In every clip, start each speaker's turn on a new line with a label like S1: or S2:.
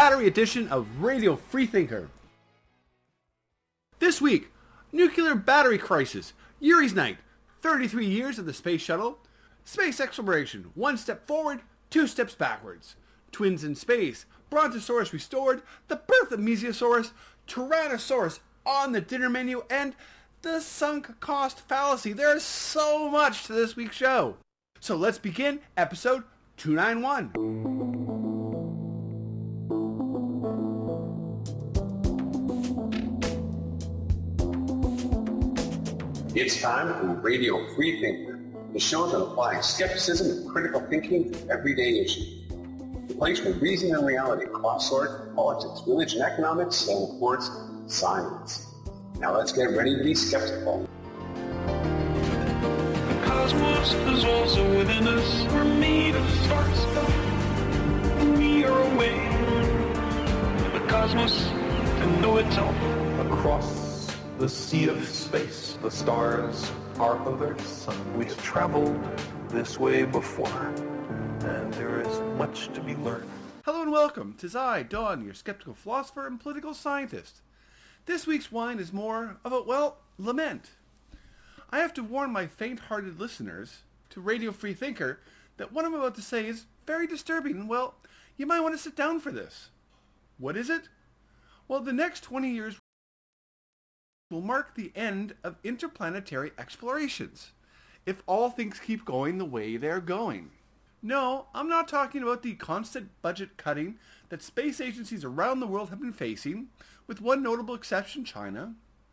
S1: battery edition of Radio Freethinker. This week, nuclear battery crisis, Yuri's Night, 33 years of the space shuttle, space exploration, 1 step forward, 2 steps backwards, twins in space, Brontosaurus restored, the birth of Mesiosaurus, Tyrannosaurus on the dinner menu, and the sunk cost fallacy. There's so much to this week's show. So let's begin episode 291.
S2: It's time for Radio Freethinker, the show that applies skepticism and critical thinking to everyday issues. The place where reason and reality cross swords, politics, religion, economics, and of course, science. Now let's get ready to be skeptical.
S3: The cosmos is also within us. We're made of star stuff. We are away in the cosmos to know itself.
S4: Across the sea of space, the stars are others. We've traveled this way before, and there is much to be learned.
S1: Hello and welcome to I, Don, your skeptical philosopher and political scientist. This week's wine is more of a, lament. I have to warn my faint-hearted listeners to Radio Freethinker that what I'm about to say is very disturbing, and you might want to sit down for this. What is it? Well, the next 20 years will mark the end of interplanetary explorations, if all things keep going the way they're going. No, I'm not talking about the constant budget cutting that space agencies around the world have been facing, with one notable exception, China.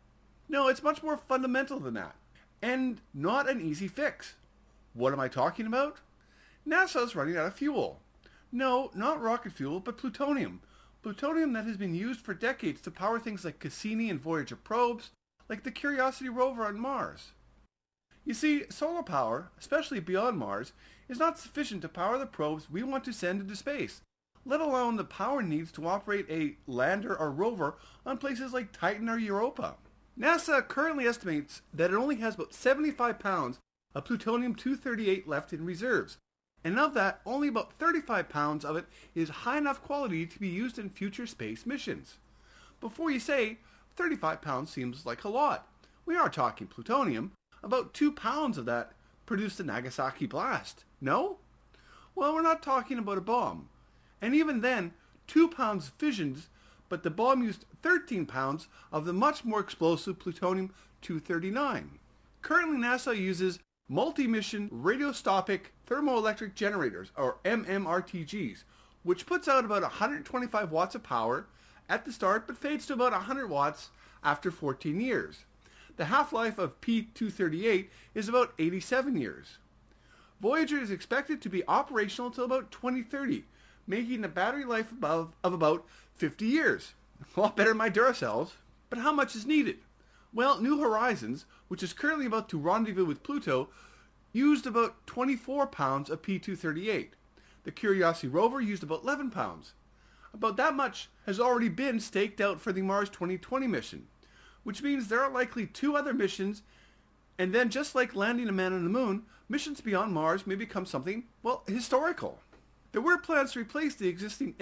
S1: No, it's much more fundamental than that, and not an easy fix. What am I talking about? NASA's running out of fuel. No, not rocket fuel, but plutonium. Plutonium that has been used for decades to power things like Cassini and Voyager probes, like the Curiosity rover on Mars. You see, solar power, especially beyond Mars, is not sufficient to power the probes we want to send into space, let alone the power needs to operate a lander or rover on places like Titan or Europa. NASA currently estimates that it only has about 75 pounds of plutonium-238 left in reserves, and of that, only about 35 pounds of it is high enough quality to be used in future space missions. Before you say, 35 pounds seems like a lot. We are talking plutonium. About 2 pounds of that produced the Nagasaki blast. No? Well, we're not talking about a bomb. And even then, 2 pounds fissions, but the bomb used 13 pounds of the much more explosive plutonium-239. Currently, NASA uses multi-mission radiostopic thermoelectric generators, or MMRTGs, which puts out about 125 watts of power at the start, but fades to about 100 watts after 14 years. The half-life of P-238 is about 87 years. Voyager is expected to be operational until about 2030, making a battery life of about 50 years. A lot better than my Duracells. But how much is needed? Well, New Horizons, which is currently about to rendezvous with Pluto, used about 24 pounds of P-238. The Curiosity rover used about 11 pounds. About that much has already been staked out for the Mars 2020 mission, which means there are likely 2 other missions, and then just like landing a man on the moon, missions beyond Mars may become something, historical. There were plans to replace the existing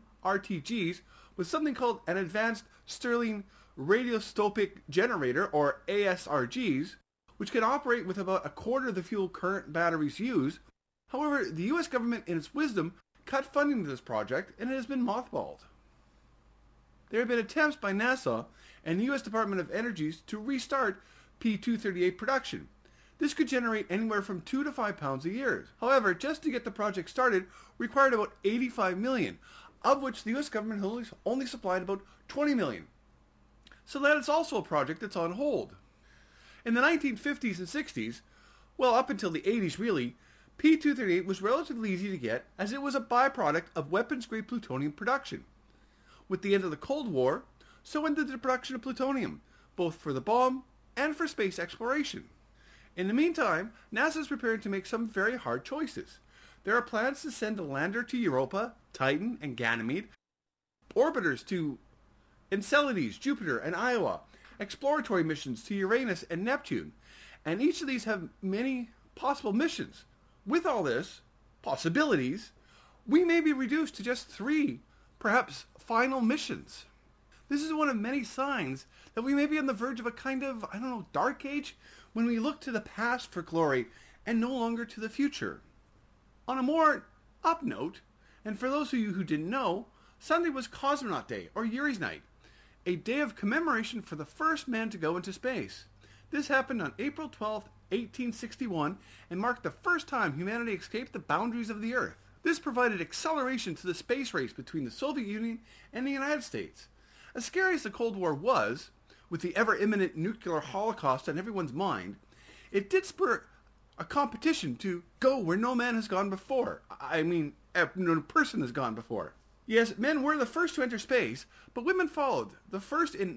S1: MMRTGs with something called an Advanced Stirling Radiostopic Generator, or ASRGs, which can operate with about a quarter of the fuel current batteries use. However, the US government, in its wisdom, cut funding to this project, and it has been mothballed. There have been attempts by NASA and the US Department of Energy to restart P-238 production. This could generate anywhere from 2 to 5 pounds a year. However, just to get the project started required about $85 million, of which the US government only supplied about $20 million. So that is also a project that's on hold. In the 1950s and 60s, up until the 80s really, P-238 was relatively easy to get as it was a byproduct of weapons-grade plutonium production. With the end of the Cold War, so ended the production of plutonium, both for the bomb and for space exploration. In the meantime, NASA is preparing to make some very hard choices. There are plans to send a lander to Europa, Titan, and Ganymede, orbiters to Enceladus, Jupiter, and Iowa, exploratory missions to Uranus and Neptune, and each of these have many possible missions. With all this, possibilities, we may be reduced to just 3, perhaps final missions. This is one of many signs that we may be on the verge of a kind of, dark age when we look to the past for glory and no longer to the future. On a more up note, and for those of you who didn't know, Sunday was Cosmonaut Day, or Yuri's Night, a day of commemoration for the first man to go into space. This happened on April 12, 1861, and marked the first time humanity escaped the boundaries of the Earth. This provided acceleration to the space race between the Soviet Union and the United States. As scary as the Cold War was, with the ever-imminent nuclear holocaust on everyone's mind, it did spur a competition to go where no man has gone before. No person has gone before. Yes, men were the first to enter space, but women followed, the first in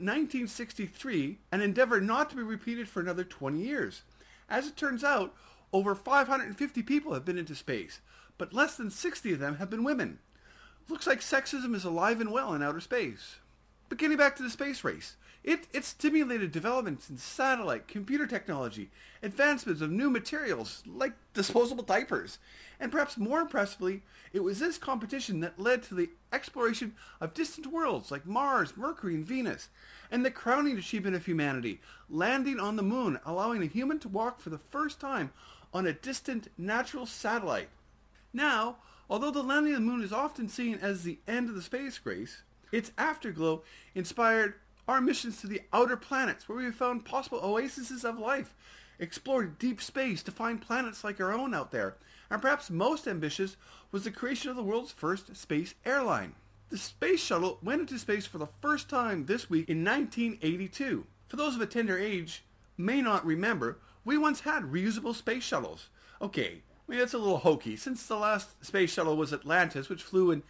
S1: 1963, an endeavor not to be repeated for another 20 years. As it turns out, over 550 people have been into space, but less than 60 of them have been women. Looks like sexism is alive and well in outer space. But getting back to the space race, it stimulated developments in satellite, computer technology, advancements of new materials like disposable diapers, and perhaps more impressively, it was this competition that led to the exploration of distant worlds like Mars, Mercury, and Venus, and the crowning achievement of humanity, landing on the moon, allowing a human to walk for the first time on a distant natural satellite. Now, although the landing on the moon is often seen as the end of the space race, its afterglow inspired our missions to the outer planets, where we have found possible oases of life, explored deep space to find planets like our own out there, and perhaps most ambitious was the creation of the world's first space airline. The space shuttle went into space for the first time this week in 1982. For those of a tender age may not remember, we once had reusable space shuttles. Okay, that's a little hokey. Since the last space shuttle was Atlantis, which flew in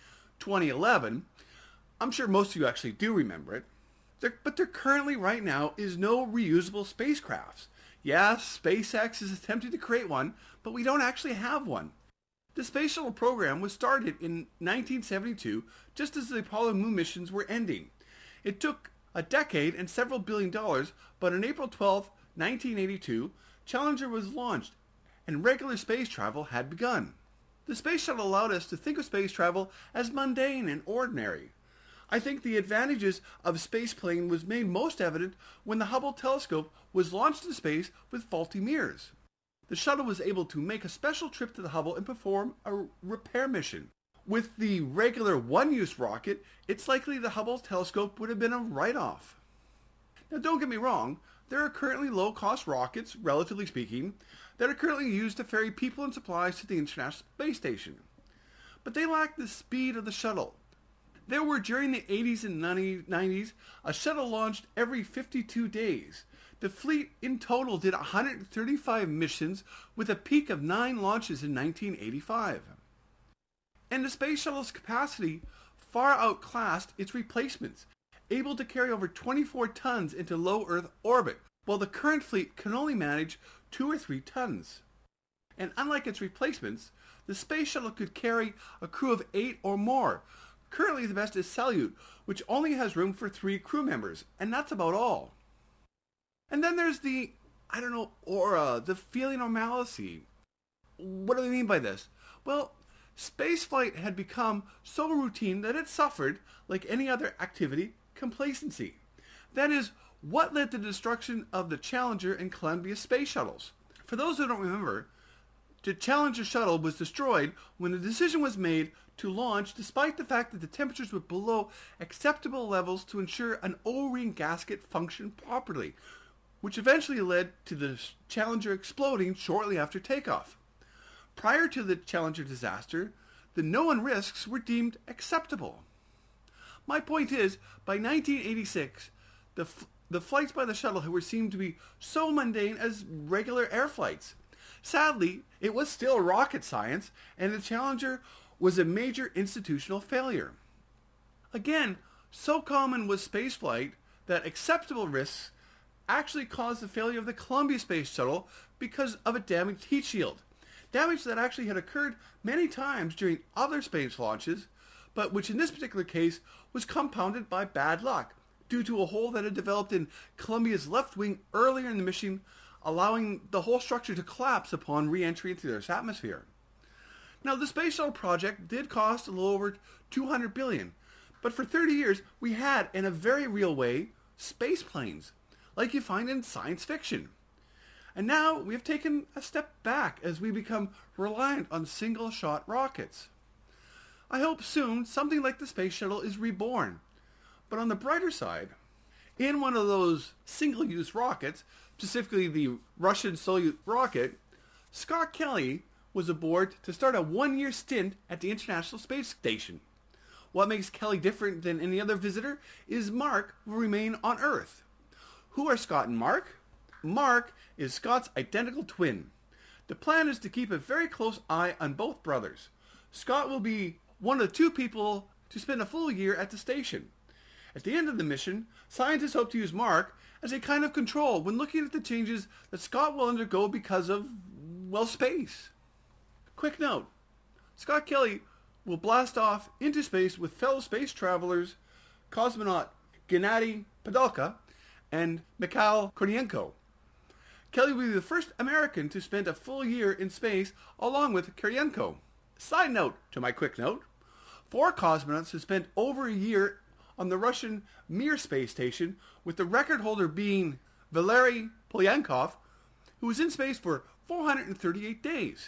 S1: 2011, I'm sure most of you actually do remember it. But there currently right now is no reusable spacecrafts. Yes, SpaceX is attempting to create one, but we don't actually have one. The space shuttle program was started in 1972, just as the Apollo moon missions were ending. It took a decade and several $billion, but on April 12, 1982, Challenger was launched, and regular space travel had begun. The space shuttle allowed us to think of space travel as mundane and ordinary. I think the advantages of spaceplane was made most evident when the Hubble telescope was launched into space with faulty mirrors. The shuttle was able to make a special trip to the Hubble and perform a repair mission. With the regular one-use rocket, it's likely the Hubble telescope would have been a write-off. Now don't get me wrong, there are currently low-cost rockets, relatively speaking, that are currently used to ferry people and supplies to the International Space Station. But they lack the speed of the shuttle. There were, during the 80s and 90s, a shuttle launched every 52 days. The fleet in total did 135 missions with a peak of 9 launches in 1985. And the space shuttle's capacity far outclassed its replacements, able to carry over 24 tons into low Earth orbit, while the current fleet can only manage 2 or 3 tons. And unlike its replacements, the space shuttle could carry a crew of 8 or more. Currently the best is Salyut, which only has room for 3 crew members, and that's about all. And then there's the, aura, the feeling of normalcy. What do I mean by this? Well, spaceflight had become so routine that it suffered, like any other activity, complacency. That is what led to the destruction of the Challenger and Columbia space shuttles. For those who don't remember, the Challenger shuttle was destroyed when the decision was made to launch despite the fact that the temperatures were below acceptable levels to ensure an O-ring gasket functioned properly, which eventually led to the Challenger exploding shortly after takeoff. Prior to the Challenger disaster, the known risks were deemed acceptable. My point is, by 1986, the flights by the shuttle were seen to be so mundane as regular air flights. Sadly, it was still rocket science, and the Challenger was a major institutional failure. Again, so common was spaceflight that acceptable risks actually caused the failure of the Columbia Space Shuttle because of a damaged heat shield. Damage that actually had occurred many times during other space launches, but which in this particular case was compounded by bad luck due to a hole that had developed in Columbia's left wing earlier in the mission, allowing the whole structure to collapse upon re-entry into the Earth's atmosphere. Now, the Space Shuttle project did cost a little over $200 billion, But for 30 years, we had, in a very real way, space planes, like you find in science fiction. And now we have taken a step back as we become reliant on single-shot rockets. I hope soon something like the space shuttle is reborn. But on the brighter side, in one of those single-use rockets, specifically the Russian Soyuz rocket, Scott Kelly was aboard to start a one-year stint at the International Space Station. What makes Kelly different than any other visitor is Mark will remain on Earth. Who are Scott and Mark? Mark is Scott's identical twin. The plan is to keep a very close eye on both brothers. Scott will be one of the two people to spend a full year at the station. At the end of the mission, scientists hope to use Mark as a kind of control when looking at the changes that Scott will undergo because of, well, space. Quick note, Scott Kelly will blast off into space with fellow space travelers cosmonaut Gennady Padalka and Mikhail Kornienko. Kelly will be the first American to spend a full year in space along with Kornienko. Side note to my quick note, 4 cosmonauts have spent over a year on the Russian Mir space station, with the record holder being Valery Polyankov, who was in space for 438 days.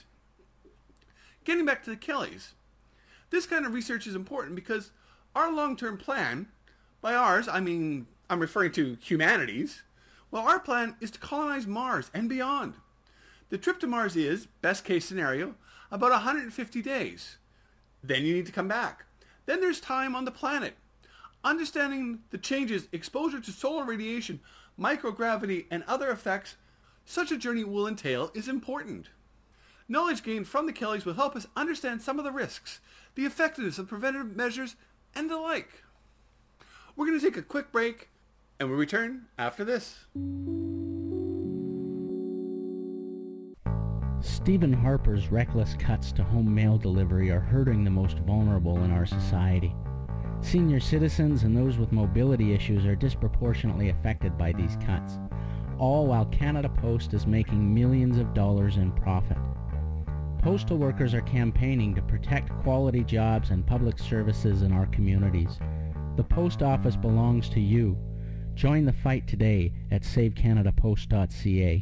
S1: Getting back to the Kellys, this kind of research is important because our long-term plan, by ours, I mean, I'm referring to humanity's, well, our plan is to colonize Mars and beyond. The trip to Mars is, best case scenario, about 150 days. Then you need to come back. Then there's time on the planet. Understanding the changes, exposure to solar radiation, microgravity, and other effects such a journey will entail is important. Knowledge gained from the Kellys will help us understand some of the risks, the effectiveness of preventative measures, and the like. We're going to take a quick break, and we'll return after this.
S5: Stephen Harper's reckless cuts to home mail delivery are hurting the most vulnerable in our society. Senior citizens and those with mobility issues are disproportionately affected by these cuts, all while Canada Post is making millions of dollars in profit. Postal workers are campaigning to protect quality jobs and public services in our communities. The post office belongs to you. Join the fight today at savecanadapost.ca.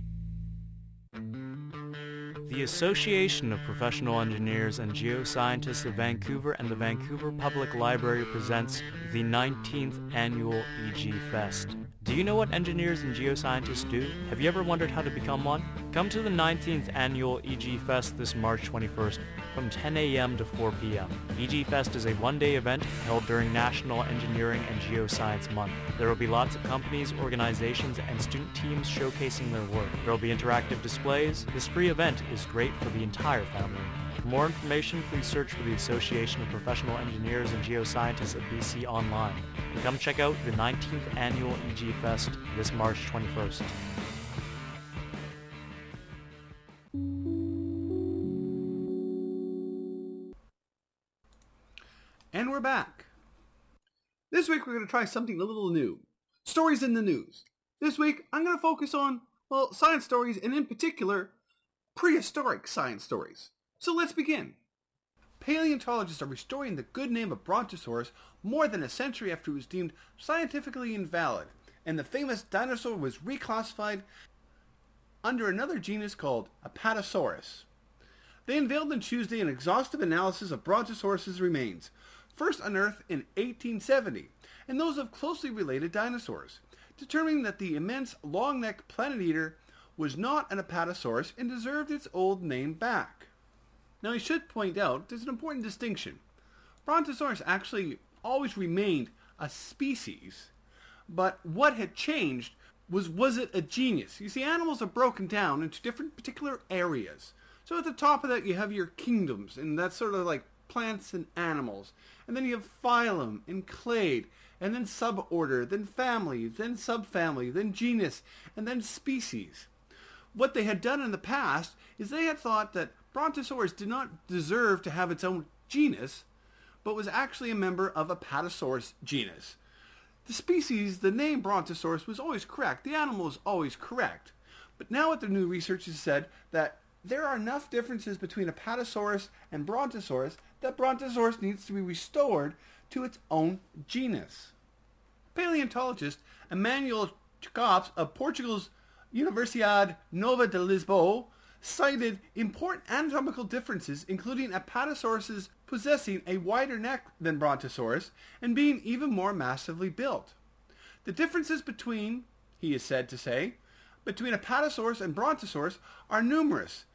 S6: The Association of Professional Engineers and Geoscientists of Vancouver and the Vancouver Public Library presents the 19th Annual EG Fest. Do you know what engineers and geoscientists do? Have you ever wondered how to become one? Come to the 19th Annual EG Fest this March 21st from 10 a.m. to 4 p.m. EG Fest is a one-day event held during National Engineering and Geoscience Month. There will be lots of companies, organizations, and student teams showcasing their work. There will be interactive displays. This free event is great for the entire family. For more information, please search for the Association of Professional Engineers and Geoscientists of BC online. And come check out the 19th Annual EG Fest this March 21st.
S1: And we're back. This week we're going to try something a little new. Stories in the news. This week I'm going to focus on, well, science stories, and in particular, prehistoric science stories. So let's begin. Paleontologists are restoring the good name of Brontosaurus more than a century after it was deemed scientifically invalid, and the famous dinosaur was reclassified under another genus called Apatosaurus. They unveiled on Tuesday an exhaustive analysis of Brontosaurus' remains, first unearthed in 1870, and those of closely related dinosaurs, determining that the immense long-necked planet eater was not an Apatosaurus and deserved its old name back. Now I should point out there's an important distinction. Brontosaurus actually always remained a species, but what had changed was it a genus? You see, animals are broken down into different particular areas. So at the top of that you have your kingdoms, and that's sort of like plants and animals. And then you have phylum and clade, and then suborder, then family, then subfamily, then genus, and then species. What they had done in the past is they had thought that Brontosaurus did not deserve to have its own genus, but was actually a member of Apatosaurus genus. The species, the name Brontosaurus, was always correct. The animal was always correct. But now what the new research has said that there are enough differences between Apatosaurus and Brontosaurus that Brontosaurus needs to be restored to its own genus. Paleontologist Emmanuel Jacobs of Portugal's Universidade Nova de Lisboa cited important anatomical differences, including Apatosaurus possessing a wider neck than Brontosaurus and being even more massively built. The differences between, he is said to say, between Apatosaurus and Brontosaurus are numerous,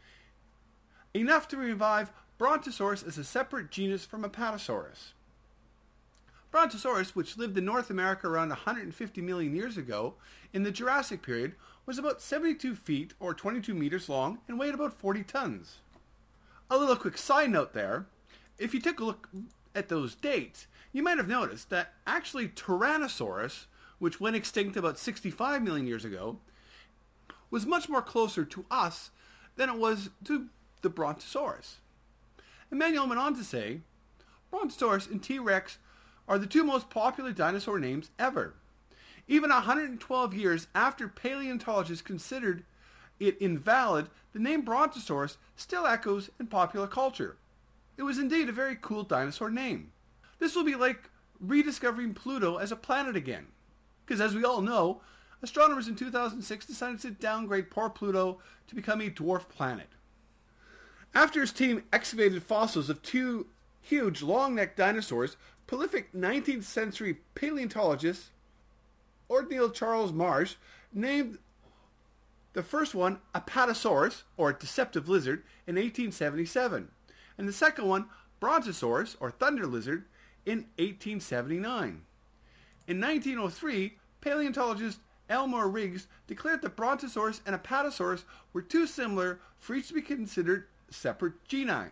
S1: enough to revive Brontosaurus as a separate genus from Apatosaurus. Brontosaurus, which lived in North America around 150 million years ago, in the Jurassic period, was about 72 feet or 22 meters long and weighed about 40 tons. A little quick side note there, if you took a look at those dates, you might have noticed that actually Tyrannosaurus, which went extinct about 65 million years ago, was much more closer to us than it was to the Brontosaurus. Emmanuel went on to say, Brontosaurus and T-Rex are the two most popular dinosaur names ever. Even 112 years after paleontologists considered it invalid, the name Brontosaurus still echoes in popular culture. It was indeed a very cool dinosaur name. This will be like rediscovering Pluto as a planet again. Because as we all know, astronomers in 2006 decided to downgrade poor Pluto to become a dwarf planet. After his team excavated fossils of two huge long-necked dinosaurs, prolific 19th century paleontologist Othniel Charles Marsh named the first one Apatosaurus, or deceptive lizard, in 1877, and the second one Brontosaurus, or thunder lizard, in 1879. In 1903, paleontologist Elmore Riggs declared that Brontosaurus and Apatosaurus were too similar for each to be considered separate genii.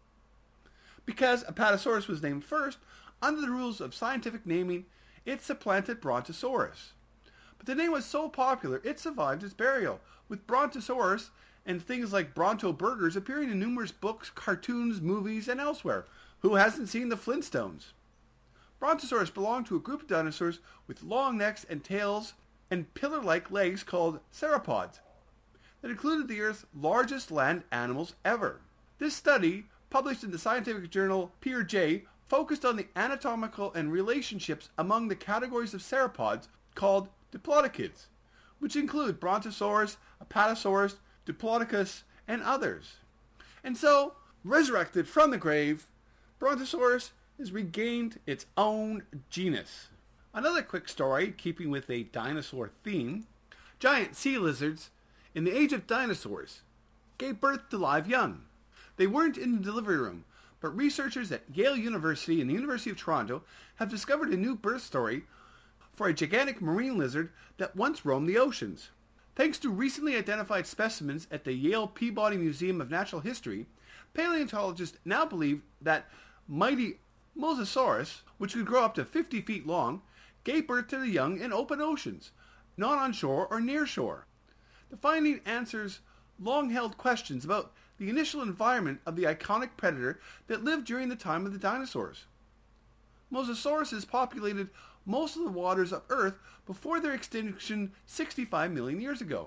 S1: Because Apatosaurus was named first, under the rules of scientific naming, it supplanted Brontosaurus. But the name was so popular, it survived its burial, with Brontosaurus and things like Bronto burgers appearing in numerous books, cartoons, movies, and elsewhere. Who hasn't seen the Flintstones? Brontosaurus belonged to a group of dinosaurs with long necks and tails and pillar-like legs called sauropods that included the Earth's largest land animals ever. This study, published in the scientific journal PeerJ, focused on the anatomical and relationships among the categories of sauropods called Diplodocids, which include Brontosaurus, Apatosaurus, Diplodocus, and others. And so, resurrected from the grave, Brontosaurus has regained its own genus. Another quick story, keeping with a dinosaur theme, giant sea lizards in the age of dinosaurs gave birth to live young. They weren't in the delivery room, but researchers at Yale University and the University of Toronto have discovered a new birth story for a gigantic marine lizard that once roamed the oceans. Thanks to recently identified specimens at the Yale Peabody Museum of Natural History, paleontologists now believe that mighty Mosasaurus, which could grow up to 50 feet long, gave birth to the young in open oceans, not on shore or near shore. The finding answers long-held questions about the initial environment of the iconic predator that lived during the time of the dinosaurs. Mosasauruses populated most of the waters of Earth before their extinction 65 million years ago.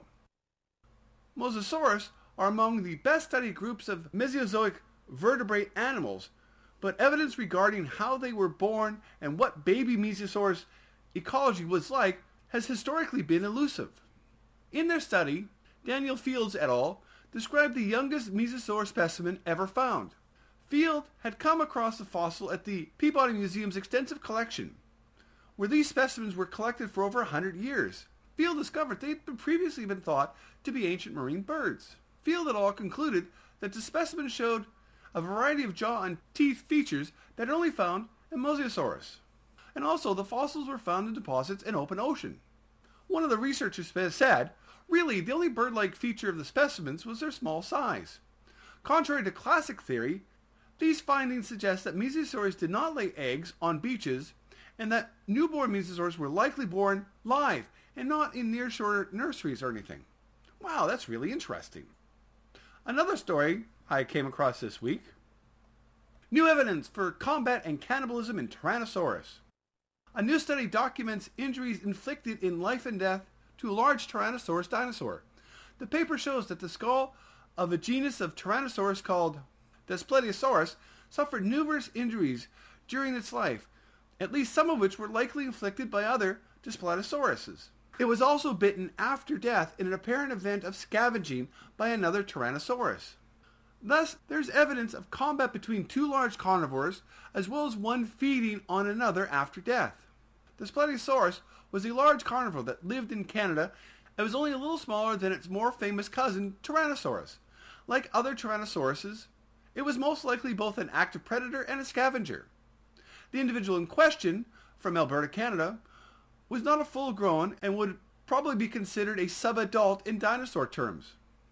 S1: Mosasaurus are among the best-studied groups of Mesozoic vertebrate animals, but evidence regarding how they were born and what baby Mesosaurus ecology was like has historically been elusive. In their study, Daniel Fields et al. Described the youngest Mesosaur specimen ever found. Field had come across the fossil at the Peabody Museum's extensive collection, where these specimens were collected for over 100 years. Field discovered they had previously been thought to be ancient marine birds. Field et al. Concluded that the specimen showed a variety of jaw and teeth features that are only found in Mosasaurus. And also, the fossils were found in deposits in open ocean. One of the researchers said, really, the only bird-like feature of the specimens was their small size. Contrary to classic theory, these findings suggest that Mesosaurus did not lay eggs on beaches and that newborn Mesosaurs were likely born live and not in nearshore nurseries or anything. Wow, that's really interesting. Another story I came across this week. New evidence for combat and cannibalism in Tyrannosaurus. A new study documents injuries inflicted in life and death to a large Tyrannosaurus dinosaur. The paper shows that the skull of a genus of Tyrannosaurus called Daspletosaurus suffered numerous injuries during its life, at least some of which were likely inflicted by other Daspletosaurus. It was also bitten after death in an apparent event of scavenging by another Tyrannosaurus. Thus, there's evidence of combat between two large carnivores, as well as one feeding on another after death. Daspletosaurus was a large carnivore that lived in Canada and was only a little smaller than its more famous cousin, Tyrannosaurus. Like other Tyrannosauruses, it was most likely both an active predator and a scavenger. The individual in question, from Alberta, Canada, was not a full-grown and would probably be considered a subadult in dinosaur terms,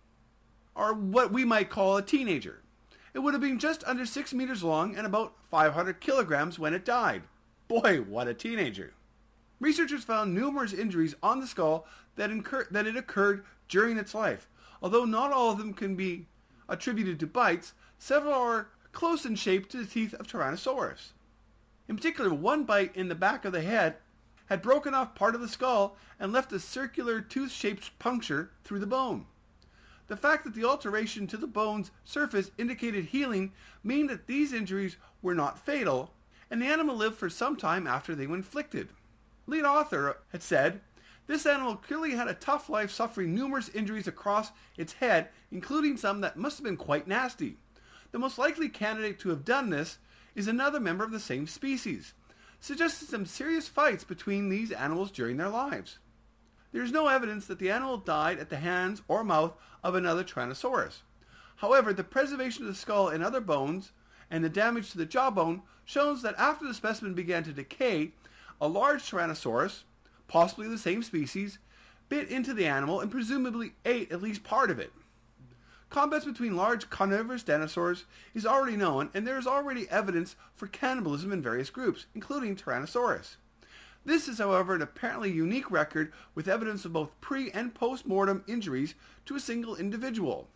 S1: or what we might call a teenager. It would have been just under 6 meters long and about 500 kilograms when it died. Boy, what a teenager. Researchers found numerous injuries on the skull that it occurred during its life. Although not all of them can be attributed to bites, several are close in shape to the teeth of Tyrannosaurus. In particular, one bite in the back of the head had broken off part of the skull and left a circular tooth-shaped puncture through the bone. The fact that the alteration to the bone's surface indicated healing mean that these injuries were not fatal, and the animal lived for some time after they were inflicted. Lead author had said, "This animal clearly had a tough life, suffering numerous injuries across its head, including some that must have been quite nasty. The most likely candidate to have done this is another member of the same species, suggesting some serious fights between these animals during their lives." There is no evidence that the animal died at the hands or mouth of another Tyrannosaurus. However, the preservation of the skull and other bones and the damage to the jawbone shows that after the specimen began to decay, a large Tyrannosaurus, possibly the same species, bit into the animal and presumably ate at least part of it. Combats between large carnivorous dinosaurs is already known, and there is already evidence for cannibalism in various groups, including Tyrannosaurus. This is, however, an apparently unique record with evidence of both pre- and post-mortem injuries to a single individual.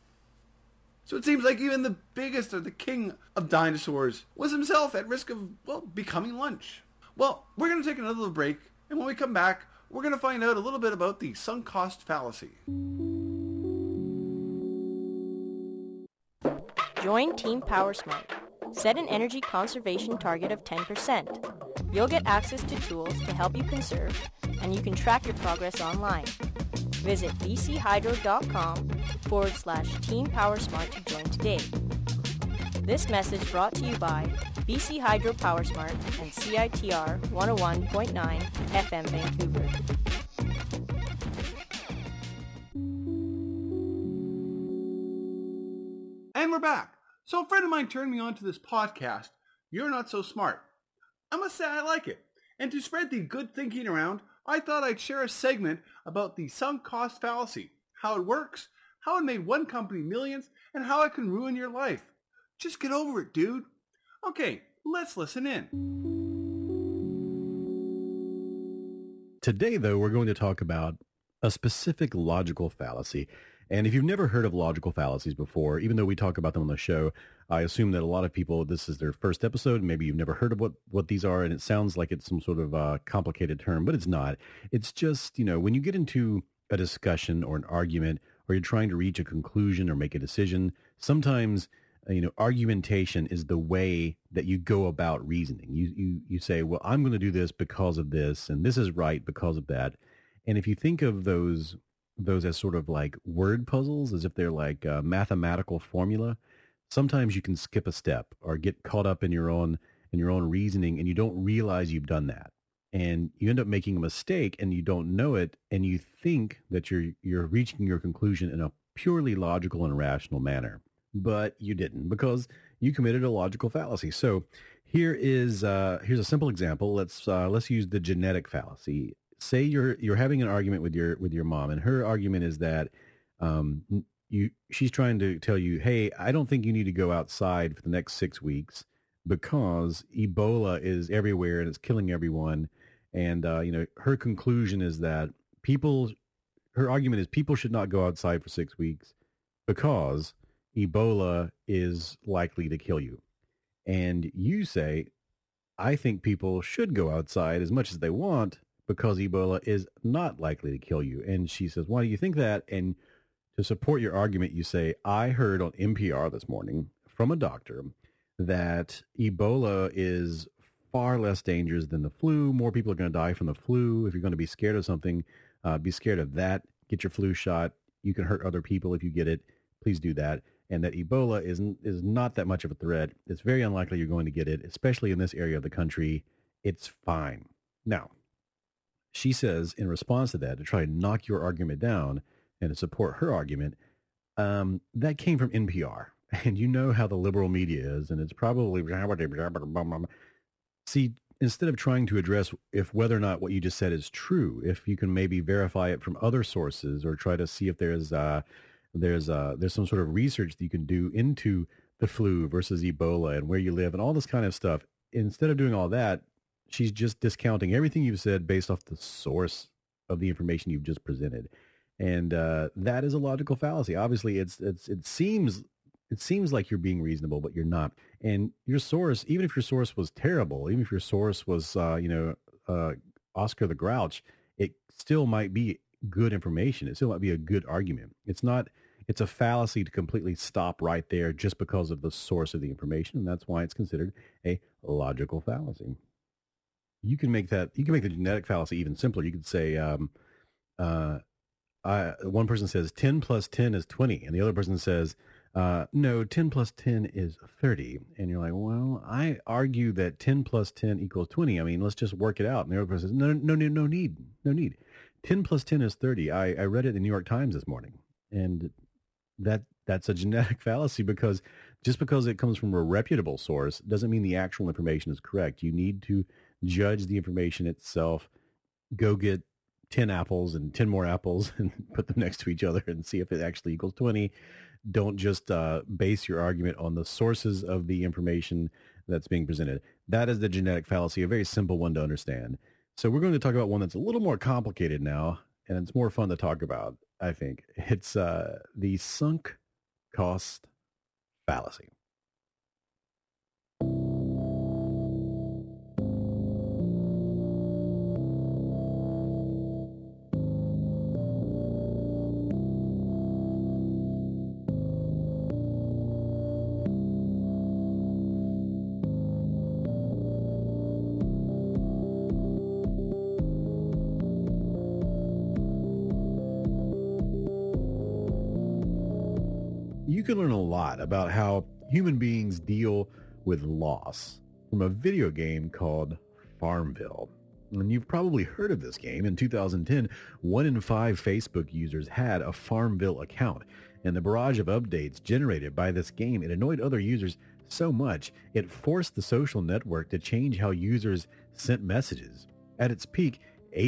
S1: So it seems like even the biggest or the king of dinosaurs was himself at risk of, becoming lunch. Well, we're going to take another little break, and when we come back, we're going to find out a little bit about the sunk cost fallacy.
S7: Join Team PowerSmart. Set an energy conservation target of 10%. You'll get access to tools to help you conserve, and you can track your progress online. Visit bchydro.com/Team PowerSmart to join today. This message brought to you by BC Hydro PowerSmart and CITR 101.9 FM Vancouver.
S1: And we're back. So a friend of mine turned me on to this podcast, You're Not So Smart. I must say I like it. And to spread the good thinking around, I thought I'd share a segment about the sunk cost fallacy, how it works, how it made one company millions, and how it can ruin your life. Just get over it, dude. Okay, let's listen in.
S8: Today, though, we're going to talk about a specific logical fallacy. And if you've never heard of logical fallacies before, even though we talk about them on the show, I assume that a lot of people, this is their first episode. Maybe you've never heard of what these are, and it sounds like it's some sort of complicated term, but it's not. It's just, when you get into a discussion or an argument, or you're trying to reach a conclusion or make a decision, sometimes, argumentation is the way that you go about reasoning. You say, well, I'm going to do this because of this, and this is right because of that. And if you think of those as sort of like word puzzles, as if they're like a mathematical formula, sometimes you can skip a step or get caught up in your own reasoning, and you don't realize you've done that. And you end up making a mistake and you don't know it, and you think that you're reaching your conclusion in a purely logical and rational manner. But you didn't, because you committed a logical fallacy. So here's a simple example. Let's use the genetic fallacy. Say you're having an argument with your mom, and her argument is that she's trying to tell you, hey, I don't think you need to go outside for the next 6 weeks because Ebola is everywhere and it's killing everyone. And her conclusion is that her argument is people should not go outside for 6 weeks because Ebola is likely to kill you. And you say, I think people should go outside as much as they want because Ebola is not likely to kill you. And she says, why do you think that? And to support your argument, you say, I heard on NPR this morning from a doctor that Ebola is far less dangerous than the flu. More people are going to die from the flu. If you're going to be scared of something, be scared of that. Get your flu shot. You can hurt other people if you get it. Please do that. And that Ebola is not that much of a threat. It's very unlikely you're going to get it, especially in this area of the country. It's fine. Now, she says in response to that, to try to knock your argument down and to support her argument, that came from NPR. And you know how the liberal media is, and it's probably... See, instead of trying to address if whether or not what you just said is true, if you can maybe verify it from other sources or try to see if there's some sort of research that you can do into the flu versus Ebola and where you live and all this kind of stuff. Instead of doing all that, she's just discounting everything you've said based off the source of the information you've just presented. And that is a logical fallacy. Obviously, it seems like you're being reasonable, but you're not. And your source, even if your source was terrible, even if your source was, Oscar the Grouch, it still might be good information. It still might be a good argument. It's a fallacy to completely stop right there just because of the source of the information. And that's why it's considered a logical fallacy. You can make the genetic fallacy even simpler. You could say, one person says 10 plus 10 is 20. And the other person says, no, 10 plus 10 is 30. And you're like, well, I argue that 10 plus 10 equals 20. I mean, let's just work it out. And the other person says, no need. 10 plus 10 is 30. I read it in the New York Times this morning. And that's a genetic fallacy, because just because it comes from a reputable source doesn't mean the actual information is correct. You need to judge the information itself. Go get 10 apples and 10 more apples and put them next to each other and see if it actually equals 20. Don't just base your argument on the sources of the information that's being presented. That is the genetic fallacy, a very simple one to understand. So we're going to talk about one that's a little more complicated now, and it's more fun to talk about, I think. It's the sunk cost fallacy. You can learn a lot about how human beings deal with loss from a video game called Farmville. And you've probably heard of this game. In 2010, 1 in 5 Facebook users had a Farmville account, and the barrage of updates generated by this game, it annoyed other users so much, it forced the social network to change how users sent messages. At its peak,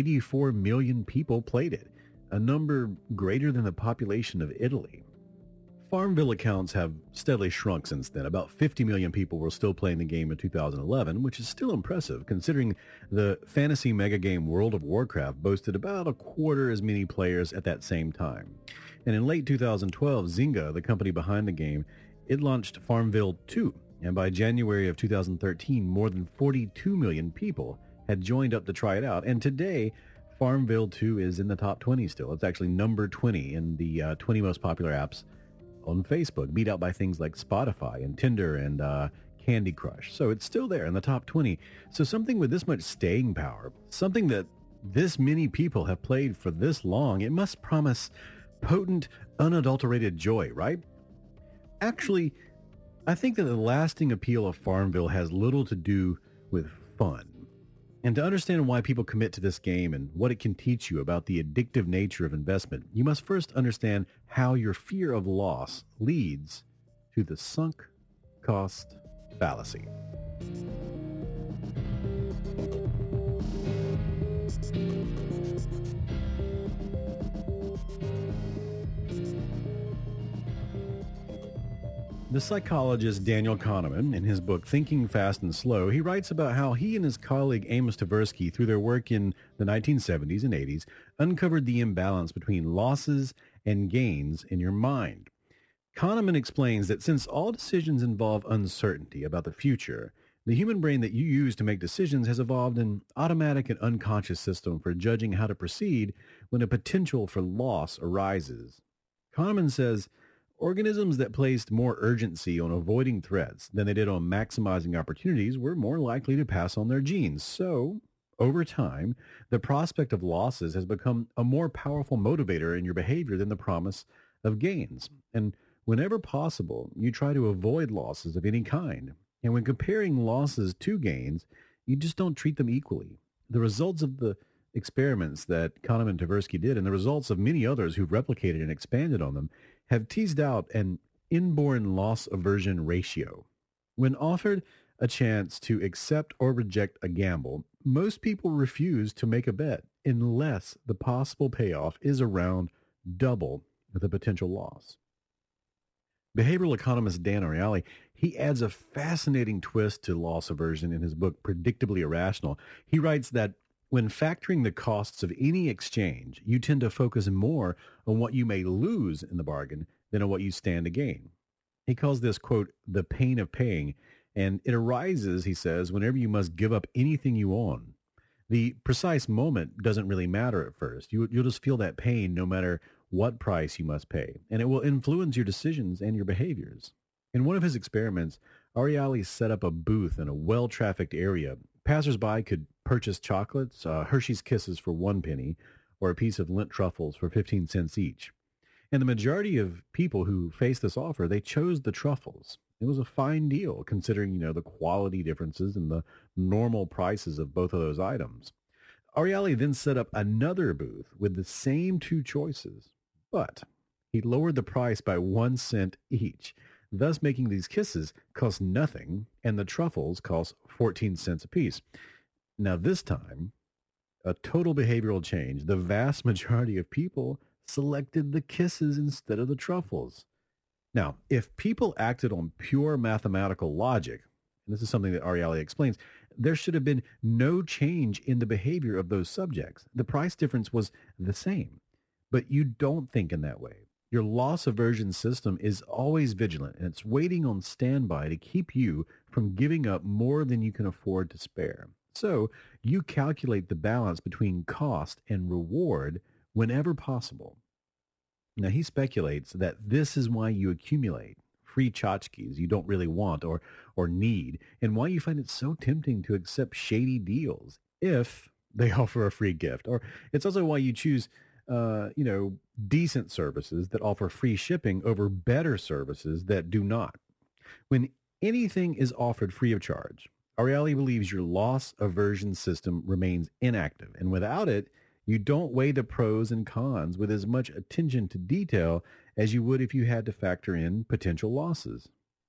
S8: 84 million people played it, a number greater than the population of Italy. Farmville accounts have steadily shrunk since then. About 50 million people were still playing the game in 2011, which is still impressive considering the fantasy mega game World of Warcraft boasted about a quarter as many players at that same time. And in late 2012, Zynga, the company behind the game, it launched Farmville 2, and by January of 2013, more than 42 million people had joined up to try it out. And today, Farmville 2 is in the top 20 still. It's actually number 20 in the 20 most popular apps on Facebook, beat out by things like Spotify and Tinder and Candy Crush. So it's still there in the top 20. So something with this much staying power, something that this many people have played for this long, it must promise potent, unadulterated joy, right? Actually, I think that the lasting appeal of Farmville has little to do with fun. And to understand why people commit to this game and what it can teach you about the addictive nature of investment, you must first understand how your fear of loss leads to the sunk cost fallacy. The psychologist Daniel Kahneman, in his book Thinking Fast and Slow, he writes about how he and his colleague Amos Tversky, through their work in the 1970s and 80s, uncovered the imbalance between losses and gains in your mind. Kahneman explains that since all decisions involve uncertainty about the future, the human brain that you use to make decisions has evolved an automatic and unconscious system for judging how to proceed when a potential for loss arises. Kahneman says, Organisms that placed more urgency on avoiding threats than they did on maximizing opportunities were more likely to pass on their genes. So, over time, the prospect of losses has become a more powerful motivator in your behavior than the promise of gains. And whenever possible, you try to avoid losses of any kind. And when comparing losses to gains, you just don't treat them equally. The results of the experiments that Kahneman and Tversky did, and the results of many others who've replicated and expanded on them, have teased out an inborn loss aversion ratio. When offered a chance to accept or reject a gamble, most people refuse to make a bet unless the possible payoff is around double the potential loss. Behavioral economist Dan Ariely, he adds a fascinating twist to loss aversion in his book, Predictably Irrational. He writes that when factoring the costs of any exchange, you tend to focus more on what you may lose in the bargain than on what you stand to gain. He calls this, quote, the pain of paying, and it arises, he says, whenever you must give up anything you own. The precise moment doesn't really matter at first. You'll just feel that pain no matter what price you must pay, and it will influence your decisions and your behaviors. In one of his experiments, Ariely set up a booth in a well-trafficked area. Passers-by could purchase chocolates, Hershey's Kisses for 1 penny, or a piece of Lindt truffles for 15 cents each. And the majority of people who faced this offer, they chose the truffles. It was a fine deal, considering, the quality differences and the normal prices of both of those items. Ariely then set up another booth with the same 2 choices, but he lowered the price by 1 cent each, thus making these kisses cost nothing and the truffles cost 14 cents apiece. Now this time, a total behavioral change. The vast majority of people selected the kisses instead of the truffles. Now, if people acted on pure mathematical logic, and this is something that Ariely explains, there should have been no change in the behavior of those subjects. The price difference was the same. But you don't think in that way. Your loss aversion system is always vigilant, and it's waiting on standby to keep you from giving up more than you can afford to spare. So you calculate the balance between cost and reward whenever possible. Now, he speculates that this is why you accumulate free tchotchkes you don't really want or need, and why you find it so tempting to accept shady deals if they offer a free gift. Or it's also why you choose decent services that offer free shipping over better services that do not. When anything is offered free of charge, Ariely believes your loss aversion system remains inactive, and without it, you don't weigh the pros and cons with as much attention to detail as you would if you had to factor in potential losses.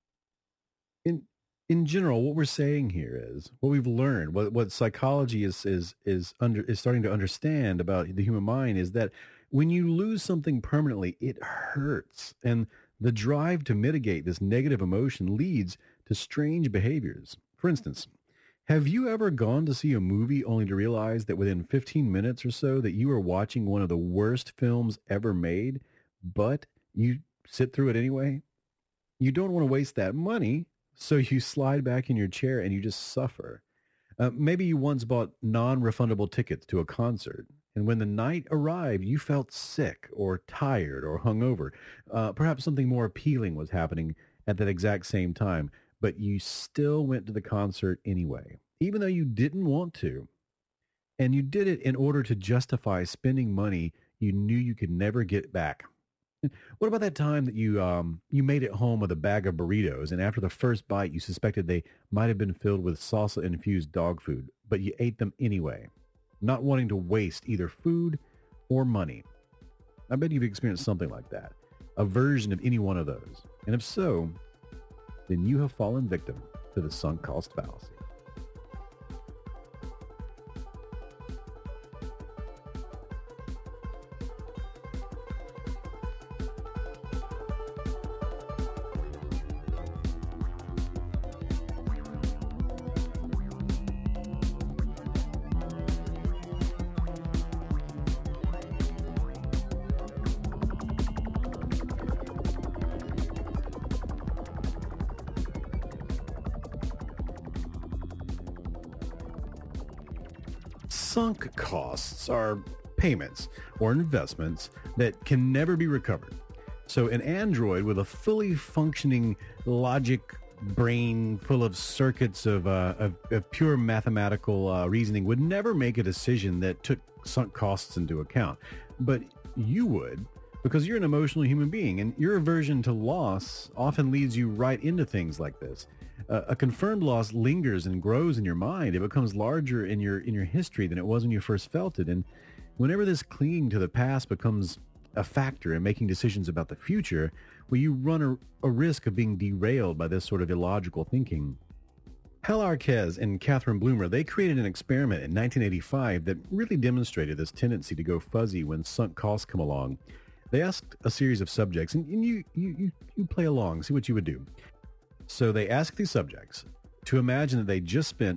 S8: In general, what we're saying here is, what we've learned, what psychology is starting to understand about the human mind is that when you lose something permanently, it hurts. And the drive to mitigate this negative emotion leads to strange behaviors. For instance, have you ever gone to see a movie only to realize that within 15 minutes or so that you are watching one of the worst films ever made, but you sit through it anyway? You don't want to waste that money, so you slide back in your chair and you just suffer. Maybe you once bought non-refundable tickets to a concert, and when the night arrived, you felt sick or tired or hungover. Perhaps something more appealing was happening at that exact same time, but you still went to the concert anyway, even though you didn't want to. And you did it in order to justify spending money you knew you could never get back. What about that time that you made it home with a bag of burritos, and after the first bite you suspected they might have been filled with salsa-infused dog food, but you ate them anyway, not wanting to waste either food or money? I bet you've experienced something like that, a version of any one of those. And if so, then you have fallen victim to the sunk cost fallacy. Sunk costs are payments or investments that can never be recovered. So an android with a fully functioning logic brain full of circuits of pure mathematical reasoning would never make a decision that took sunk costs into account. But you would, because you're an emotional human being, and your aversion to loss often leads you right into things like this. A confirmed loss lingers and grows in your mind. It becomes larger in your history than it was when you first felt it. And whenever this clinging to the past becomes a factor in making decisions about the future, well, you run a risk of being derailed by this sort of illogical thinking. Hal Arquez and Catherine Bloomer, they created an experiment in 1985 that really demonstrated this tendency to go fuzzy when sunk costs come along. They asked a series of subjects, and you play along, see what you would do. So they asked these subjects to imagine that they just spent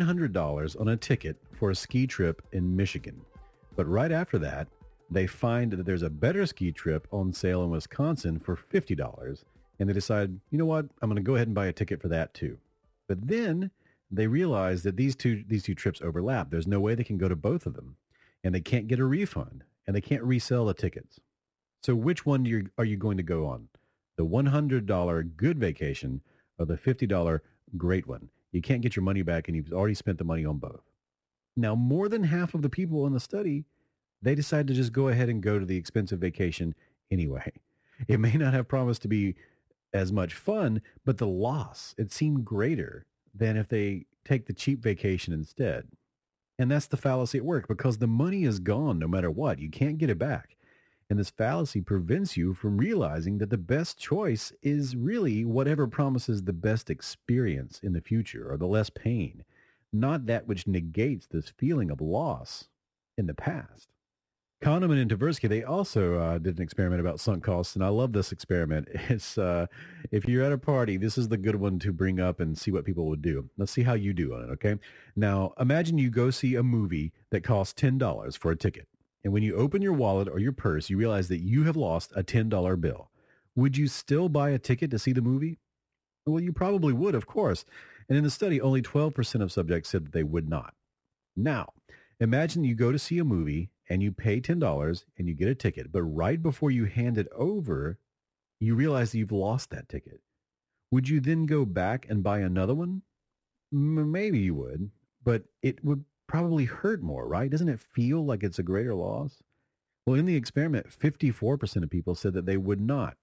S8: $100 on a ticket for a ski trip in Michigan. But right after that, they find that there's a better ski trip on sale in Wisconsin for $50, and they decide, you know what, I'm going to go ahead and buy a ticket for that too. But then they realize that these two trips overlap. There's no way they can go to both of them, and they can't get a refund, and they can't resell the tickets. So which one are you going to go on? The $100 good vacation or the $50 great one? You can't get your money back, and you've already spent the money on both. Now, more than half of the people in the study, they decide to just go ahead and go to the expensive vacation anyway. It may not have promised to be as much fun, but the loss, it seemed greater than if they take the cheap vacation instead. And that's the fallacy at work, because the money is gone no matter what. You can't get it back. And this fallacy prevents you from realizing that the best choice is really whatever promises the best experience in the future or the less pain, not that which negates this feeling of loss in the past. Kahneman and Tversky, they also did an experiment about sunk costs, and I love this experiment. It's if you're at a party, this is the good one to bring up and see what people would do. Let's see how you do on it, okay? Now, imagine you go see a movie that costs $10 for a ticket, and when you open your wallet or your purse, you realize that you have lost a $10 bill. Would you still buy a ticket to see the movie? Well, you probably would, of course. And in the study, only 12% of subjects said that they would not. Now, imagine you go to see a movie and you pay $10 and you get a ticket, but right before you hand it over, you realize that you've lost that ticket. Would you then go back and buy another one? Maybe you would, but it would probably hurt more, right? Doesn't it feel like it's a greater loss? Well, in the experiment, 54% of people said that they would not.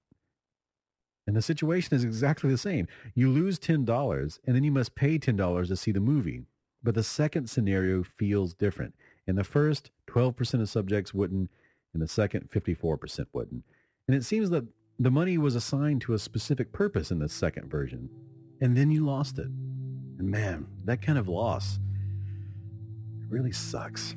S8: And the situation is exactly the same. You lose $10 and then you must pay $10 to see the movie. But the second scenario feels different. In the first, 12% of subjects wouldn't. In the second, 54% wouldn't. And it seems that the money was assigned to a specific purpose in the second version. And then you lost it. And man, that kind of loss, it really sucks.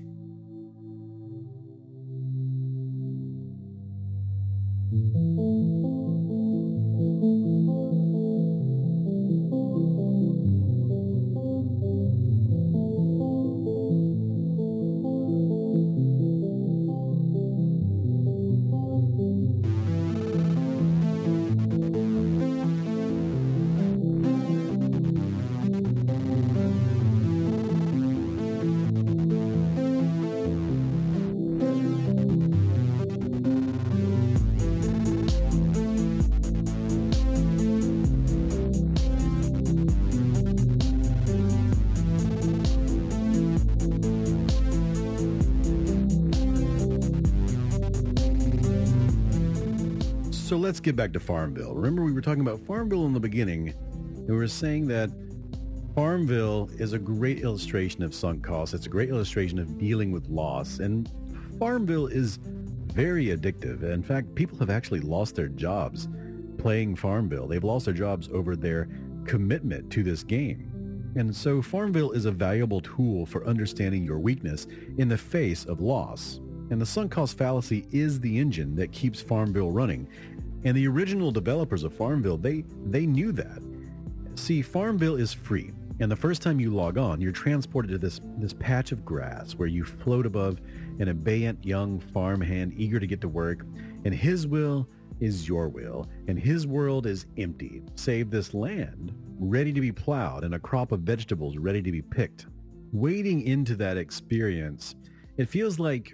S8: So let's get back to Farmville. Remember, we were talking about Farmville in the beginning, and we were saying that Farmville is a great illustration of sunk costs. It's a great illustration of dealing with loss, and Farmville is very addictive. In fact, people have actually lost their jobs playing Farmville. They've lost their jobs over their commitment to this game. And so Farmville is a valuable tool for understanding your weakness in the face of loss. And the sunk cost fallacy is the engine that keeps Farmville running. And the original developers of Farmville, they knew that. See, Farmville is free. And the first time you log on, you're transported to this patch of grass where you float above an abeyant young farmhand eager to get to work. And his will is your will. And his world is empty, save this land ready to be plowed and a crop of vegetables ready to be picked. Wading into that experience, it feels like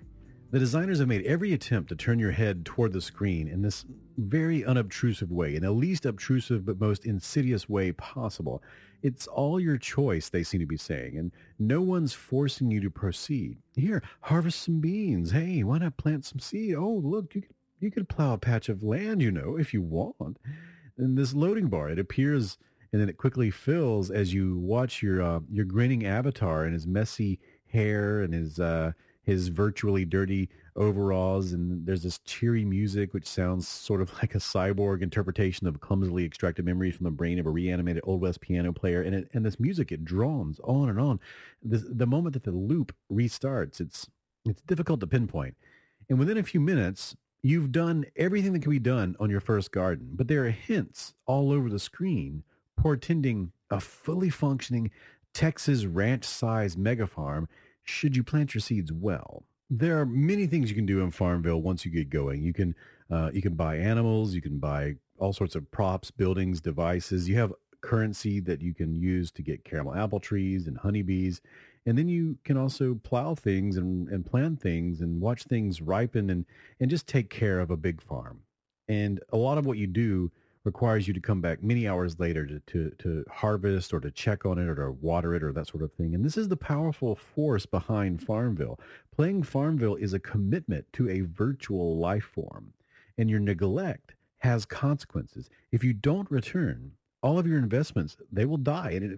S8: The designers have made every attempt to turn your head toward the screen in this very unobtrusive way, in the least obtrusive but most insidious way possible. It's all your choice, they seem to be saying, and no one's forcing you to proceed. Here, harvest some beans. Hey, why not plant some seed? Oh, look, you could plow a patch of land, if you want. And this loading bar, it appears and then it quickly fills as you watch your grinning avatar and his messy hair and his virtually dirty overalls, and there's this cheery music which sounds sort of like a cyborg interpretation of clumsily extracted memories from the brain of a reanimated Old West piano player. And this music, it drones on and on. The moment that the loop restarts, it's difficult to pinpoint. And within a few minutes, you've done everything that can be done on your first garden, but there are hints all over the screen portending a fully functioning Texas ranch-sized mega farm should you plant your seeds well. There are many things you can do in Farmville once you get going. You can buy animals, you can buy all sorts of props, buildings, devices. You have currency that you can use to get caramel apple trees and honeybees. And then you can also plow things and plant things and watch things ripen and just take care of a big farm. And a lot of what you do requires you to come back many hours later to harvest or to check on it or to water it or that sort of thing. And this is the powerful force behind Farmville. Playing Farmville is a commitment to a virtual life form, and your neglect has consequences. If you don't return all of your investments, they will die. And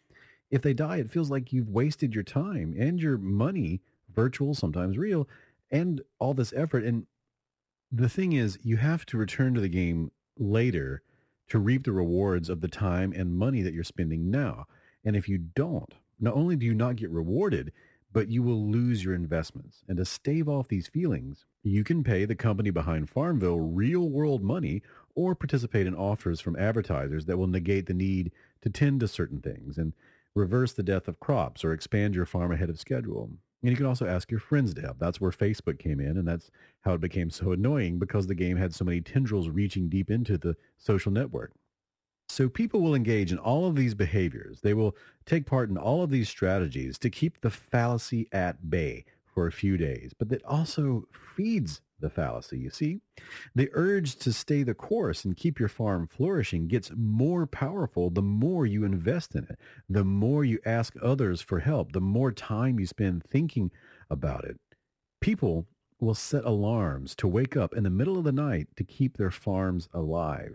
S8: if they die, it feels like you've wasted your time and your money, virtual, sometimes real, and all this effort. And the thing is, you have to return to the game later to reap the rewards of the time and money that you're spending now. And if you don't, not only do you not get rewarded, but you will lose your investments. And to stave off these feelings, you can pay the company behind Farmville real world money or participate in offers from advertisers that will negate the need to tend to certain things and reverse the death of crops or expand your farm ahead of schedule. And you can also ask your friends to help. That's where Facebook came in, and that's how it became so annoying because the game had so many tendrils reaching deep into the social network. So people will engage in all of these behaviors. They will take part in all of these strategies to keep the fallacy at bay for a few days, but that also feeds the fallacy, you see? The urge to stay the course and keep your farm flourishing gets more powerful the more you invest in it, the more you ask others for help, the more time you spend thinking about it. People will set alarms to wake up in the middle of the night to keep their farms alive.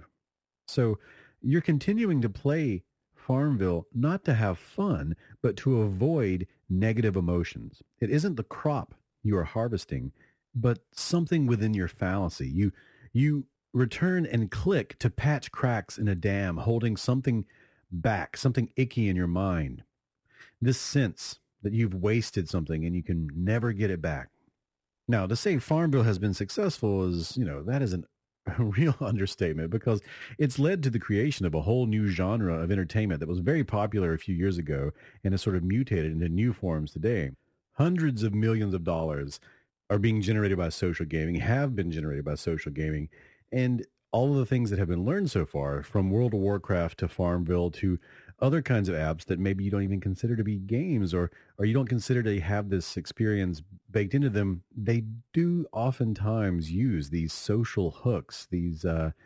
S8: So you're continuing to play Farmville not to have fun, but to avoid negative emotions. It isn't the crop you are harvesting, but something within your fallacy. You return and click to patch cracks in a dam, holding something back, something icky in your mind. This sense that you've wasted something and you can never get it back. Now, to say Farmville has been successful is, that is a real understatement because it's led to the creation of a whole new genre of entertainment that was very popular a few years ago and has sort of mutated into new forms today. Hundreds of millions of dollars are being generated by social gaming, have been generated by social gaming, and all of the things that have been learned so far, from World of Warcraft to Farmville to other kinds of apps that maybe you don't even consider to be games or you don't consider to have this experience baked into them, they do oftentimes use these social hooks, these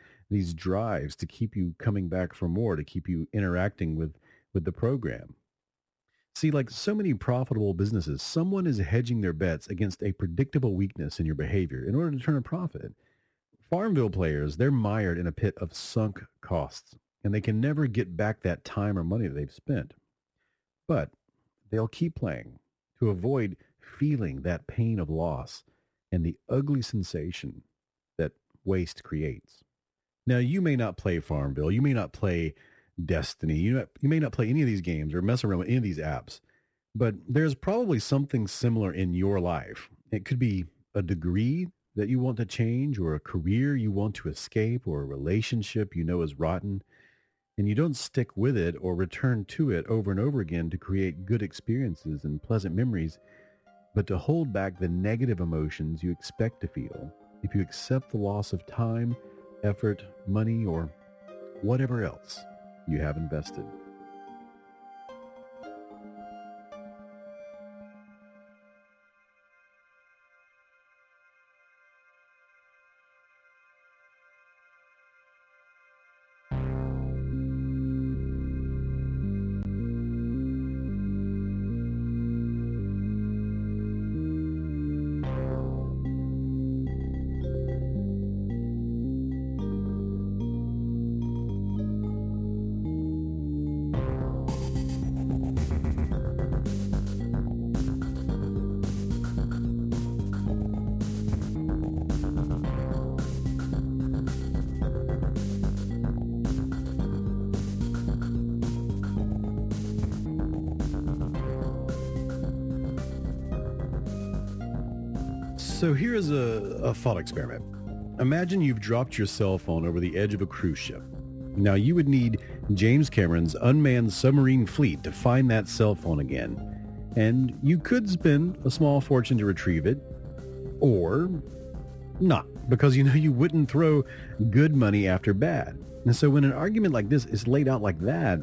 S8: drives to keep you coming back for more, to keep you interacting with the program. See, like so many profitable businesses, someone is hedging their bets against a predictable weakness in your behavior in order to turn a profit. Farmville players, they're mired in a pit of sunk costs, and they can never get back that time or money that they've spent. But they'll keep playing to avoid feeling that pain of loss and the ugly sensation that waste creates. Now, you may not play Farmville. You may not play Destiny. You may not play any of these games or mess around with any of these apps, but there's probably something similar in your life. It could be a degree that you want to change, or a career you want to escape, or a relationship you know is rotten, and you don't stick with it or return to it over and over again to create good experiences and pleasant memories, but to hold back the negative emotions you expect to feel if you accept the loss of time, effort, money, or whatever else you have invested. So here is a thought experiment. Imagine you've dropped your cell phone over the edge of a cruise ship. Now you would need James Cameron's unmanned submarine fleet to find that cell phone again. And you could spend a small fortune to retrieve it, or not, because you wouldn't throw good money after bad. And so when an argument like this is laid out like that,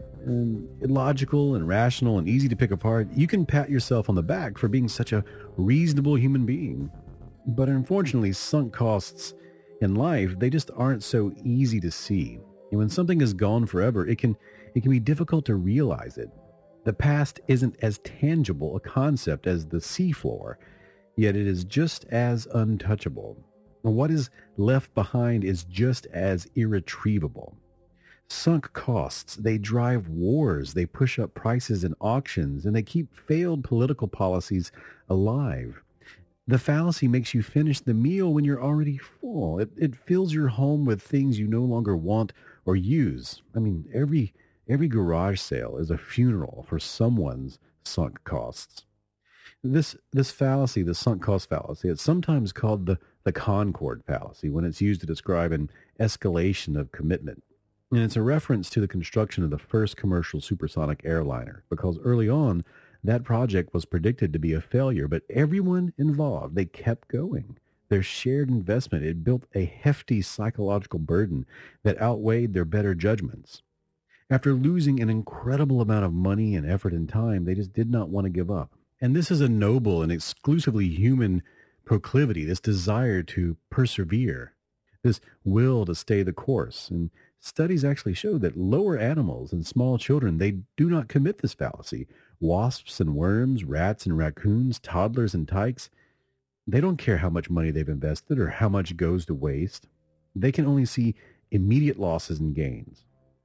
S8: illogical and rational and easy to pick apart, you can pat yourself on the back for being such a reasonable human being. But unfortunately, sunk costs in life, they just aren't so easy to see. And when something is gone forever, it can be difficult to realize it. The past isn't as tangible a concept as the seafloor, yet it is just as untouchable. And what is left behind is just as irretrievable. Sunk costs, they drive wars, they push up prices in auctions, and they keep failed political policies alive. The fallacy makes you finish the meal when you're already full. It fills your home with things you no longer want or use. I mean, every garage sale is a funeral for someone's sunk costs. This fallacy, the sunk cost fallacy, it's sometimes called the Concorde fallacy when it's used to describe an escalation of commitment. And it's a reference to the construction of the first commercial supersonic airliner, because early on, that project was predicted to be a failure, but everyone involved, they kept going. Their shared investment, it built a hefty psychological burden that outweighed their better judgments. After losing an incredible amount of money and effort and time, they just did not want to give up. And this is a noble and exclusively human proclivity, this desire to persevere, this will to stay the course. And studies actually show that lower animals and small children, they do not commit this fallacy. Wasps and worms, rats and raccoons, toddlers and tykes, they don't care how much money they've invested or how much goes to waste. They can only see immediate losses and gains.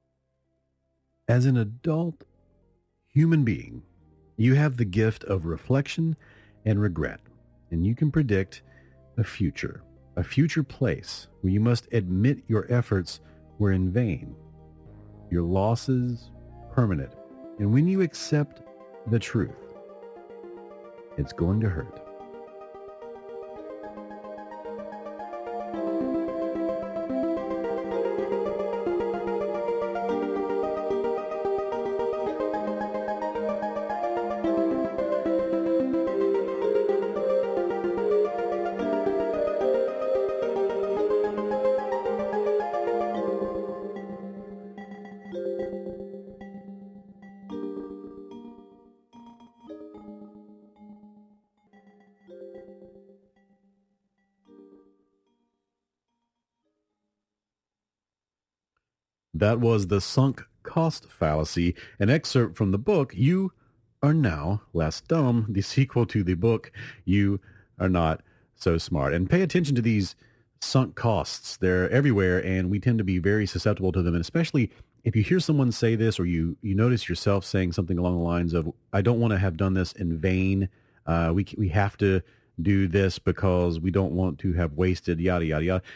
S8: As an adult human being, you have the gift of reflection and regret, and you can predict a future place where you must admit your efforts were in vain, your losses permanent. And when you accept the truth, it's going to hurt. That was the sunk cost fallacy, an excerpt from the book, You Are Now Less Dumb, the sequel to the book, You Are Not So Smart. And pay attention to these sunk costs. They're everywhere, and we tend to be very susceptible to them. And especially if you hear someone say this, or you notice yourself saying something along the lines of, I don't want to have done this in vain. We have to do this because we don't want to have wasted, yada, yada, yada.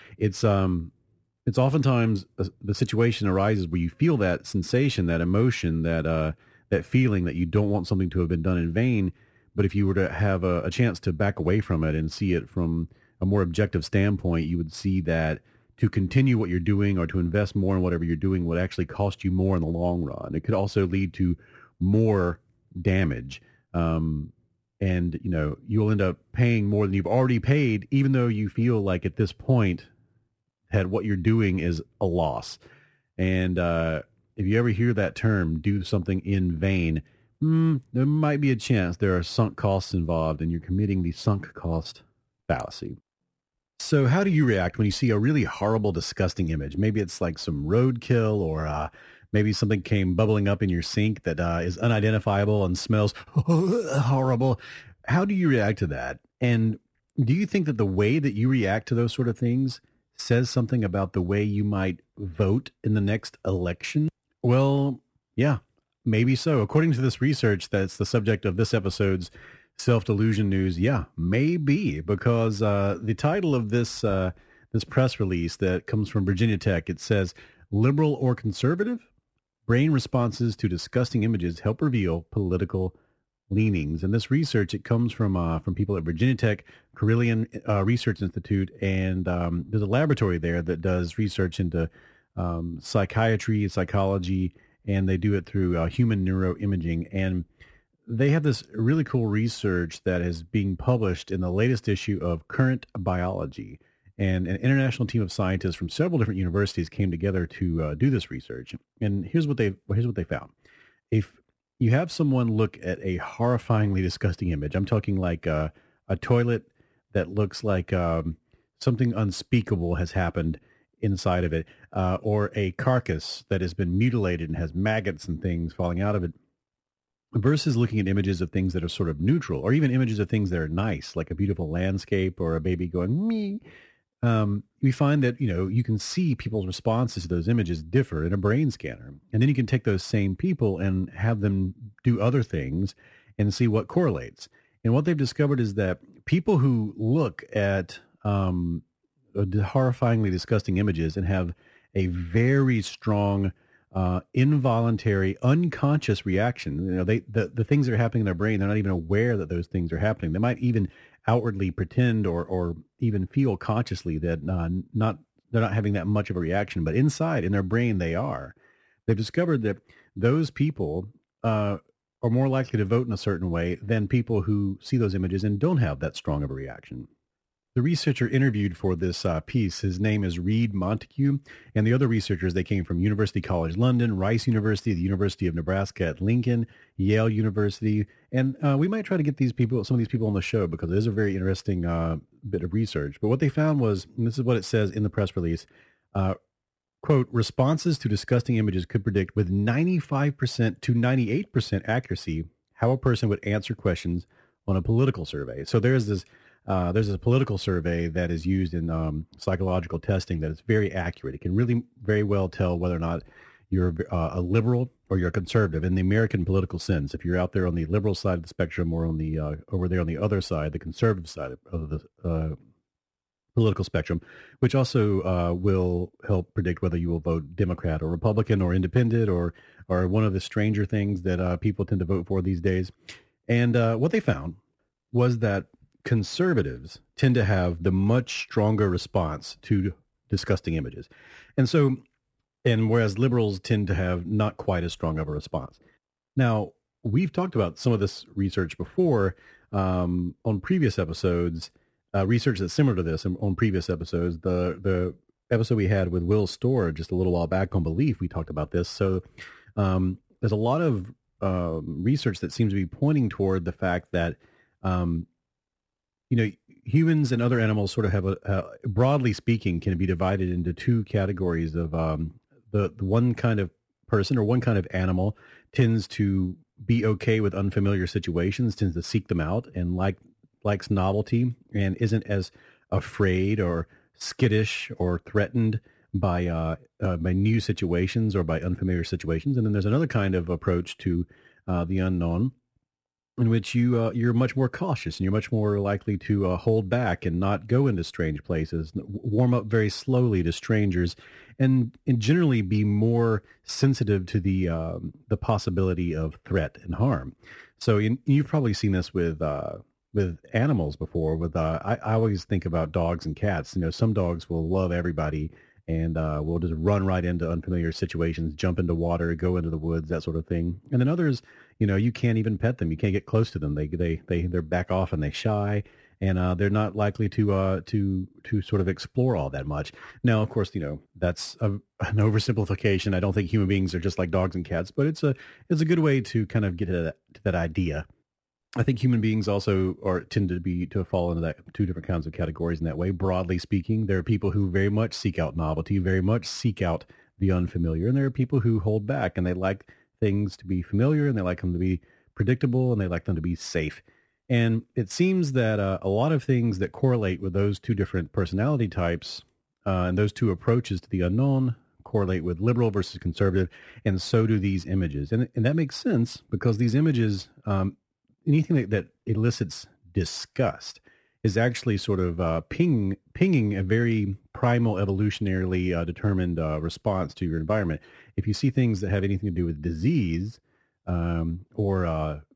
S8: It's oftentimes the situation arises where you feel that sensation, that emotion, that feeling that you don't want something to have been done in vain. But if you were to have a chance to back away from it and see it from a more objective standpoint, you would see that to continue what you're doing or to invest more in whatever you're doing would actually cost you more in the long run. It could also lead to more damage. And, you'll end up paying more than you've already paid, even though you feel like at this point that what you're doing is a loss. And if you ever hear that term, do something in vain, there might be a chance there are sunk costs involved and you're committing the sunk cost fallacy. So how do you react when you see a really horrible, disgusting image? Maybe it's like some roadkill, or maybe something came bubbling up in your sink that is unidentifiable and smells horrible. How do you react to that? And do you think that the way that you react to those sort of things says something about the way you might vote in the next election? Well, yeah, maybe so. According to this research that's the subject of this episode's Self-Delusion News, yeah, maybe, because the title of this press release that comes from Virginia Tech, it says, liberal or conservative? Brain responses to disgusting images help reveal political leanings. And this research, it comes from people at Virginia Tech, Carilion Research Institute, and there's a laboratory there that does research into psychiatry, psychology, and they do it through human neuroimaging. And they have this really cool research that is being published in the latest issue of Current Biology. And an international team of scientists from several different universities came together to do this research. And here's what they found. If you have someone look at a horrifyingly disgusting image, I'm talking like a toilet that looks like something unspeakable has happened inside of it, or a carcass that has been mutilated and has maggots and things falling out of it, versus looking at images of things that are sort of neutral, or even images of things that are nice, like a beautiful landscape or a baby going me. We find that, you can see people's responses to those images differ in a brain scanner. And then you can take those same people and have them do other things and see what correlates. And what they've discovered is that people who look at horrifyingly disgusting images and have a very strong involuntary, unconscious reaction, the things that are happening in their brain, they're not even aware that those things are happening. They might even outwardly pretend or even feel consciously that they're not having that much of a reaction, but inside in their brain they are. They've discovered that those people are more likely to vote in a certain way than people who see those images and don't have that strong of a reaction. The researcher interviewed for this piece, his name is Reed Montague, and the other researchers, they came from University College London, Rice University, the University of Nebraska at Lincoln, Yale University, and we might try to get some of these people on the show because it is a very interesting bit of research. But what they found was, and this is what it says in the press release, quote, responses to disgusting images could predict with 95% to 98% accuracy how a person would answer questions on a political survey. So there's a political survey that is used in psychological testing that is very accurate. It can really very well tell whether or not you're a liberal or you're a conservative in the American political sense. If you're out there on the liberal side of the spectrum or on the over there on the other side, the conservative side of the political spectrum, which also will help predict whether you will vote Democrat or Republican or Independent or one of the stranger things that people tend to vote for these days. And what they found was that conservatives tend to have the much stronger response to disgusting images. And whereas liberals tend to have not quite as strong of a response. Now, we've talked about some of this research before on previous episodes, research that's similar to this on previous episodes. The episode we had with Will Storr just a little while back on belief, we talked about this. So there's a lot of research that seems to be pointing toward the fact that humans and other animals sort of have broadly speaking, can be divided into two categories of the one kind of person or one kind of animal tends to be okay with unfamiliar situations, tends to seek them out and likes novelty and isn't as afraid or skittish or threatened by new situations or by unfamiliar situations. And then there's another kind of approach to the unknown, in which you're much more cautious and you're much more likely to hold back and not go into strange places, warm up very slowly to strangers, and generally be more sensitive to the possibility of threat and harm. So you've probably seen this with animals before. I always think about dogs and cats. Some dogs will love everybody and will just run right into unfamiliar situations, jump into water, go into the woods, that sort of thing. And then others, you can't even pet them. You can't get close to them. They're back off and they shy, and they're not likely to sort of explore all that much. Now, of course, that's an oversimplification. I don't think human beings are just like dogs and cats, but it's a good way to kind of get to that idea. I think human beings also tend to fall into that two different kinds of categories in that way. Broadly speaking, there are people who very much seek out novelty, very much seek out the unfamiliar, and there are people who hold back and they like things to be familiar and they like them to be predictable and they like them to be safe. And it seems that a lot of things that correlate with those two different personality types and those two approaches to the unknown correlate with liberal versus conservative, and so do these images. And that makes sense because these images, anything that elicits disgust is actually sort of pinging a very primal, evolutionarily determined response to your environment. If you see things that have anything to do with disease or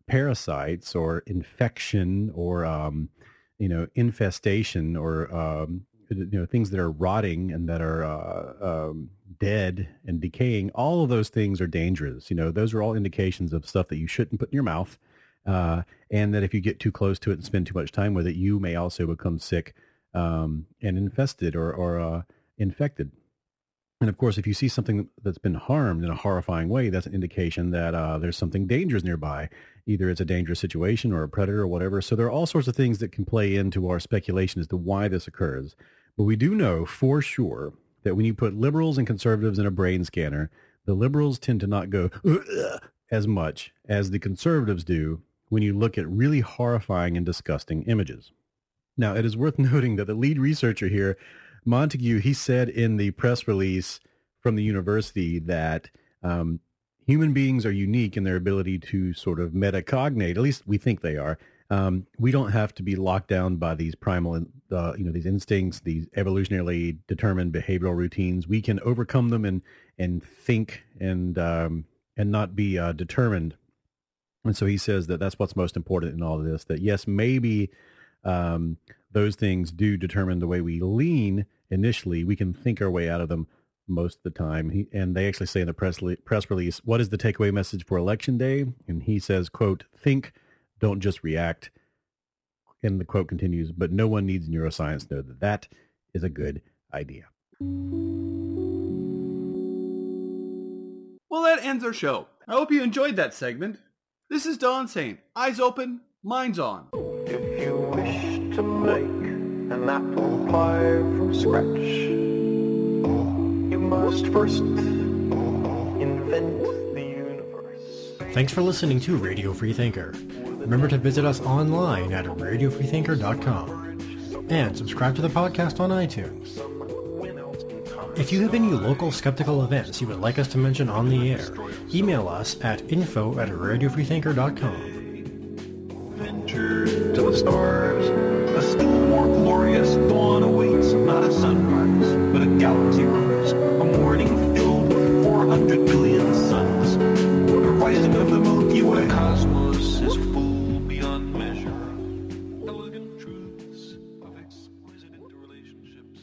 S8: parasites or infection or, infestation or, things that are rotting and that are dead and decaying, all of those things are dangerous. Those are all indications of stuff that you shouldn't put in your mouth. And that if you get too close to it and spend too much time with it, you may also become sick and infested or infected. And of course, if you see something that's been harmed in a horrifying way, that's an indication that there's something dangerous nearby. Either it's a dangerous situation or a predator or whatever. So there are all sorts of things that can play into our speculation as to why this occurs. But we do know for sure that when you put liberals and conservatives in a brain scanner, the liberals tend to not go as much as the conservatives do when you look at really horrifying and disgusting images. Now, it is worth noting that the lead researcher here, Montague, he said in the press release from the university that human beings are unique in their ability to sort of metacognate. At least we think they are. We don't have to be locked down by these primal, these instincts, these evolutionarily determined behavioral routines. We can overcome them and think and not be determined. And so he says that that's what's most important in all of this. That yes, maybe those things do determine the way we lean initially. We can think our way out of them most of the time. And they actually say in the press release, what is the takeaway message for Election Day? And he says, quote, think, don't just react. And the quote continues, but no one needs neuroscience to know that that is a good idea.
S1: Well, that ends our show. I hope you enjoyed that segment. This is Don saying, eyes open, minds on.
S4: If you wish to make an apple pie from scratch, you must first invent the universe.
S9: Thanks for listening to Radio Freethinker. Remember to visit us online at radiofreethinker.com and subscribe to the podcast on iTunes. If you have any local skeptical events you would like us to mention on the air, email us at info@radiofreethinker.com.
S4: Venture to the stars. A still more glorious dawn awaits, not a sunrise, but a galaxy rise. A morning filled with 400 billion suns. The rising of the Milky Way. The cosmos is full beyond measure. Elegant truths of exquisite interrelationships.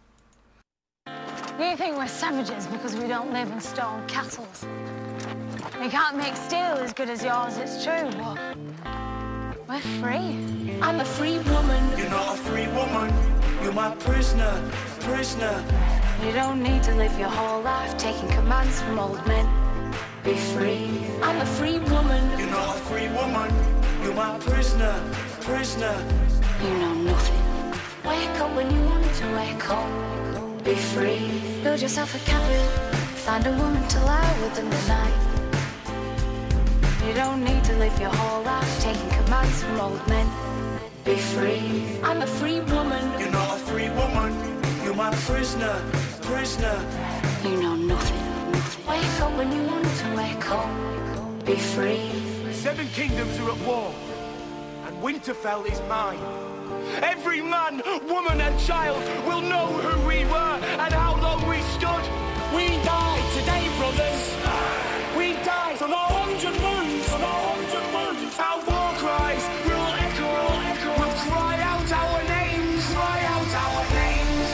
S10: You think we're savages because we don't live in stone castles. We can't make steel as good as yours, it's true, but we're free. I'm a free woman.
S11: You're not a free woman. You're my prisoner, prisoner.
S10: You don't need to live your whole life taking commands from old men. Be free. I'm a free woman.
S11: You're not a free woman. You're my prisoner, prisoner.
S10: You know nothing. Wake up when you want to wake up. Be free. Build yourself a cabin. Find a woman to lie with in the night. You don't need to live your whole life taking commands from old men. Be free. I'm a free woman.
S11: You're not a free woman. You're my prisoner, prisoner.
S10: You know nothing. Wake up when you want to wake up. Be free.
S11: 7 kingdoms are at war, and Winterfell is mine. Every man, woman, and child will know who we were and how long we stood. We died today, brothers. We died from our 100 wounds, from our 100 wounds. Our war cries will echo, will cry out our names, cry out our names.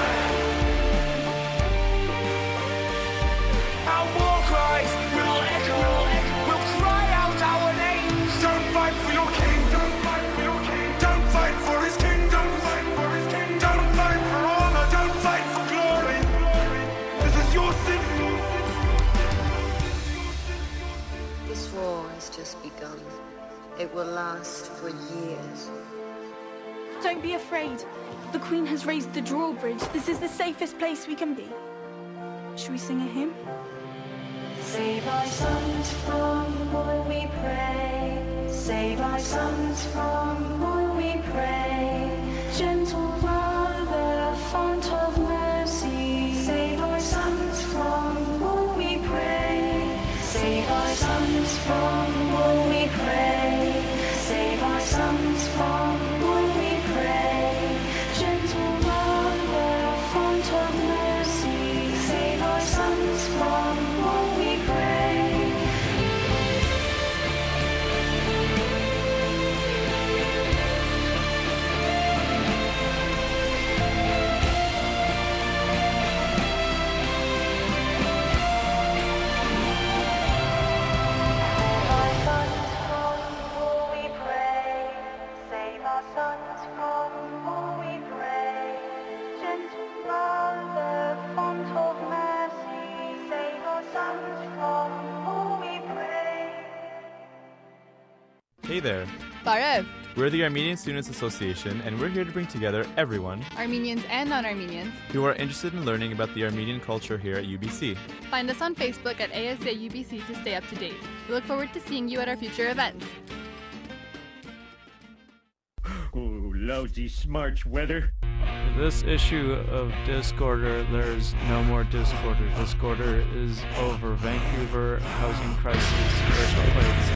S11: Our war cries will echo, will cry out our names. Don't fight for your king, don't fight for your king. Don't fight for his kingdom, fight for his kingdom. Don't fight for honor, don't fight for glory. This is your signal.
S12: This war has just begun. It will last for years.
S13: Don't be afraid. The Queen has raised the drawbridge. This is the safest place we can be. Should we sing a hymn?
S10: Save our sons from war, we pray. Save our sons from war, we pray. Gentle Mother, font of mercy. Save our sons from war, we pray. Save our sons from war, we pray. Save our sons from war, we pray. Gentle Mother, font of mercy. Save our sons from war, we pray.
S14: there.
S15: Barev.
S14: We're the Armenian Students Association, and we're here to bring together everyone,
S15: Armenians and non-Armenians,
S14: who are interested in learning about the Armenian culture here at UBC.
S15: Find us on Facebook at ASA UBC to stay up to date. We look forward to seeing you at our future events.
S16: Oh, lousy smarts weather.
S6: This issue of Discorder, there's no more Discorder. Discorder is over. Vancouver housing crisis, commercial plates.